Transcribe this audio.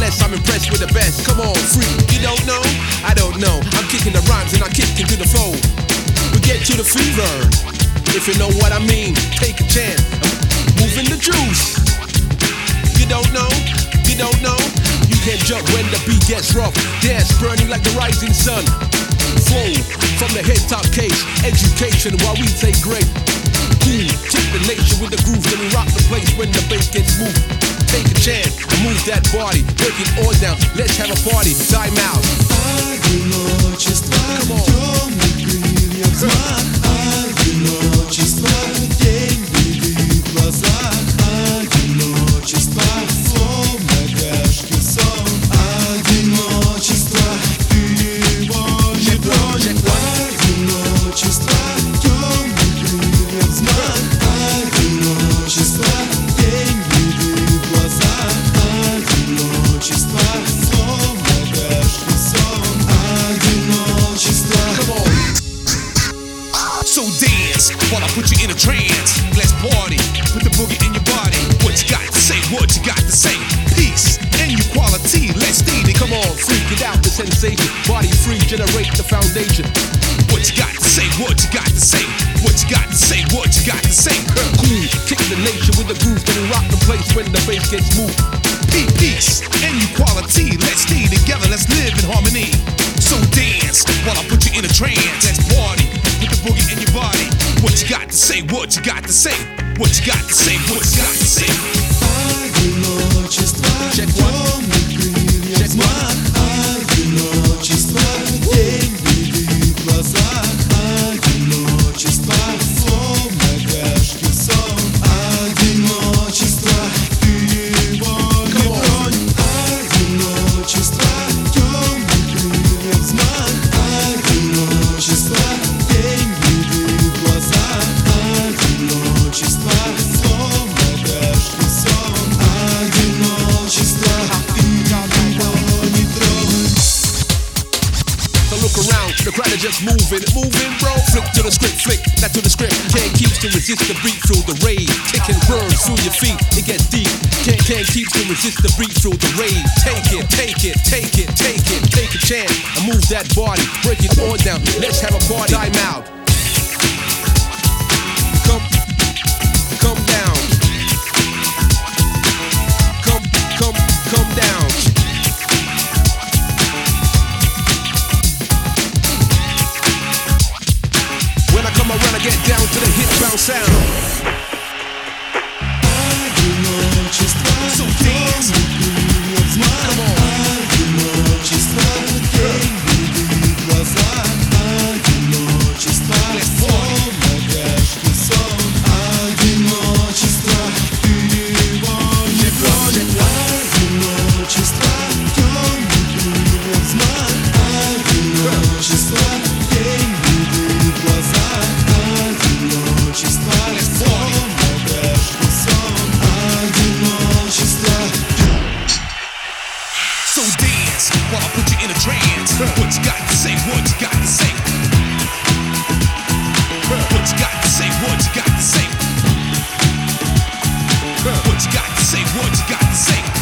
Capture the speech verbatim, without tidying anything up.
unless I'm impressed with the best. Come on, freak, you don't know? I don't know. I'm kicking the rhymes and I kick into the flow. We get to the fever. If you know what I mean, take a chance. I'm moving the juice. You don't know? You don't know? You can't jump when the beat gets rough. Dance burning like the rising sun. Flow from the head top case. Education while we take great. Cool, tip the nation with the groove. Then we rock the place when the bass gets moved. Take a chance and move that body. Break it all down. Let's have a party. Time out. Одиночество, темных крыльев взмах. Одиночество, тень беды в глазах. Одиночество, словно тяжкий сон. Одиночество, ты его не тронь. Одиночество, темных крыльев взмах. Одиночество, тень беды в глазах. Одиночество, словно тяжкий сон. Одиночество. So dance while I put you in a trance. Let's party, put the boogie in your body. What you got to say, what you got to say. Peace and equality, let's need it. Come on, freak it out, the sensation. Body free, generate the foundation. What you got to say, what you got to say. What you got to say, what you got to say. Cool, kick the nation with the groove. Then we rock the place when the bass gets moved. Peace and equality, let's stay together, let's live in harmony. So dance while I put you in a trance. Let's party, put the boogie in your body. What you got to say, what you got to say. What you got to say, what you got to say. Одиночество, Check one. темных крыльев Check взмах. Одиночество, тень беды в глазах. Одиночество, словно тяжкий сон. Одиночество, ты его не тронь. Одиночество, темных крыльев взмах. Одиночество, тень беды в глазах. Одиночество, словно тяжкий сон. Одиночество, ты его не тронь. So look around, the crowd is just moving, moving, bro. Flick to the script, flick, not to the script. Can't keep to resist the beat through the rave. Kick and burn through your feet, it gets deep. Can't, can't keep to resist the beat through the rave. Take it, take it, take it, take it, take a chance and move that body. Break it all down, let's have a party. Time out. Come, come down. Come, come, come down. When I come around, I get down to the hit bounce sound. Одиночество, So dance. крыльев взмах. Одиночество, тень беды в глазах. Одиночество, словно тяжкий сон. Одиночество, ты его не тронь. Одиночество, темных крыльев взмах. Одиночество, тень беды в глазах. Одиночество, словно тяжкий сон. Одиночество. So dance while I put you in a trance. What you got to say, what you got to say. What you got to say, what you got to say. What you got to say, what you got to say.